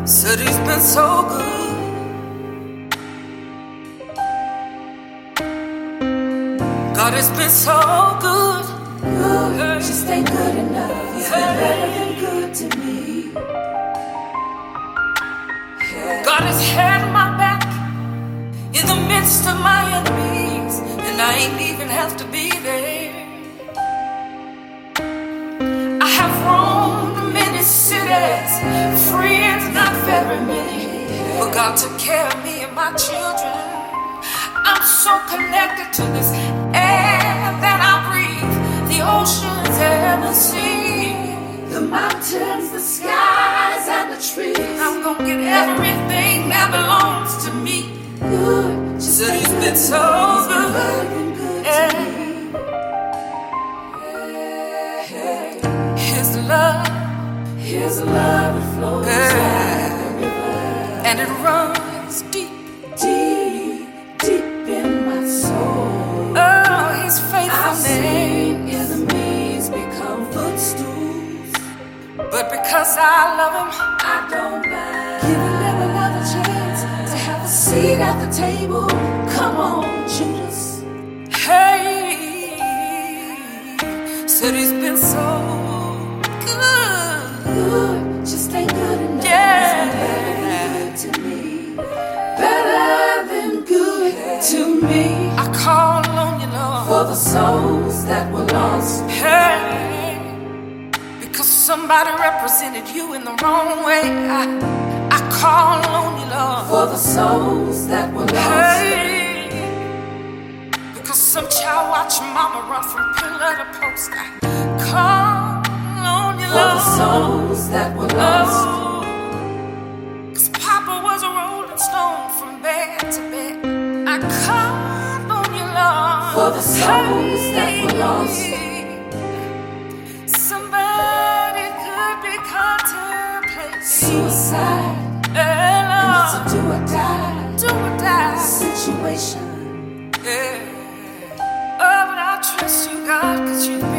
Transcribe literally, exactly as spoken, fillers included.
Said he's been so good. God has been so good. Good, just ain't good enough. He's been better than good to me. God has had my back in the midst of my enemies, and I ain't even have to be there. I have roamed many cities, friends not very many, but God took care of me and my children. I'm so connected to this air that I breathe, the oceans and the sea, the mountains, the skies, and the trees. I'm gonna get everything that belongs to me. Good, just Said he's been so he's been good. better than good Yeah. to me. His love, His love, it flows yeah, like a river, and it runs deep. deep, deep in my soul. Oh, his I've faithfulness. seen enemies become footstools, But because I love him, I don't mind giving them another chance to have a seat at the table. Come on, Judas. hey, said he's been so good. Good, just ain't good enough. Yeah. He's been better than good to me. Better than good to me. I call on you, Lord, For the souls that were lost. hey, because somebody represented you in the wrong way. I, I call on you, Lord, For the souls that were lost. hey, because some child watched mama run from pillar to post. I call on you, For the Lord, souls that were lost. oh, 'cause Papa was a rolling stone from bed to bed. I call on you, Lord, For the souls that were lost. hey, somebody could be contemplating Suicide. hey, And it's a Lord, do or die do or die. situation. Yeah. Oh, but I trust you, God, 'cause you've